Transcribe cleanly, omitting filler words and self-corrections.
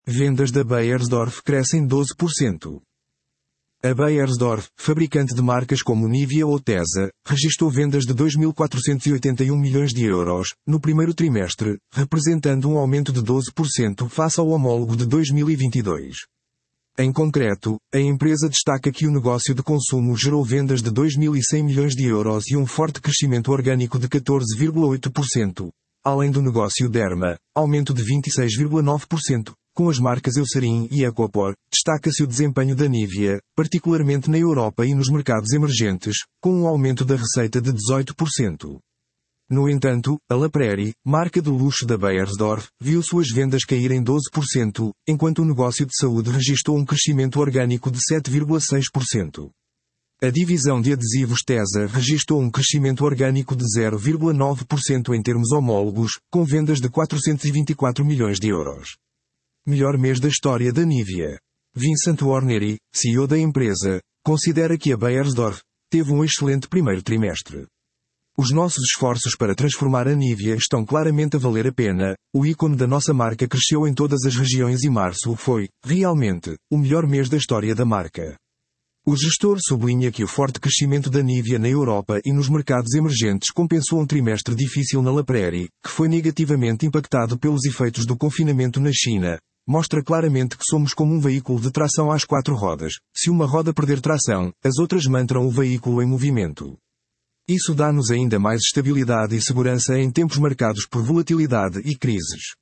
Vendas da Beiersdorf crescem 12%. A Beiersdorf, fabricante de marcas como Nivea ou Tesa, registrou vendas de 2.481 milhões de euros, no primeiro trimestre, representando um aumento de 12% face ao homólogo de 2022. Em concreto, a empresa destaca que o negócio de consumo gerou vendas de 2.100 milhões de euros e um forte crescimento orgânico de 14,8%, além do negócio Derma, aumento de 26,9%. Com as marcas Eucerin e Aquaphor, destaca-se o desempenho da Nivea, particularmente na Europa e nos mercados emergentes, com um aumento da receita de 18%. No entanto, a La Prairie, marca de luxo da Beiersdorf, viu suas vendas caírem 12%, enquanto o negócio de saúde registrou um crescimento orgânico de 7,6%. A divisão de adesivos Tesa registrou um crescimento orgânico de 0,9% em termos homólogos, com vendas de 424 milhões de euros. Melhor mês da história da Nivea. Vincent Warnery, CEO da empresa, considera que a Beiersdorf teve um excelente primeiro trimestre. Os nossos esforços para transformar a Nivea estão claramente a valer a pena. O ícone da nossa marca cresceu em todas as regiões e março foi, realmente, o melhor mês da história da marca. O gestor sublinha que o forte crescimento da Nivea na Europa e nos mercados emergentes compensou um trimestre difícil na La Prairie, que foi negativamente impactado pelos efeitos do confinamento na China. Mostra claramente que somos como um veículo de tração às 4 rodas. Se uma roda perder tração, as outras mantêm o veículo em movimento. Isso dá-nos ainda mais estabilidade e segurança em tempos marcados por volatilidade e crises.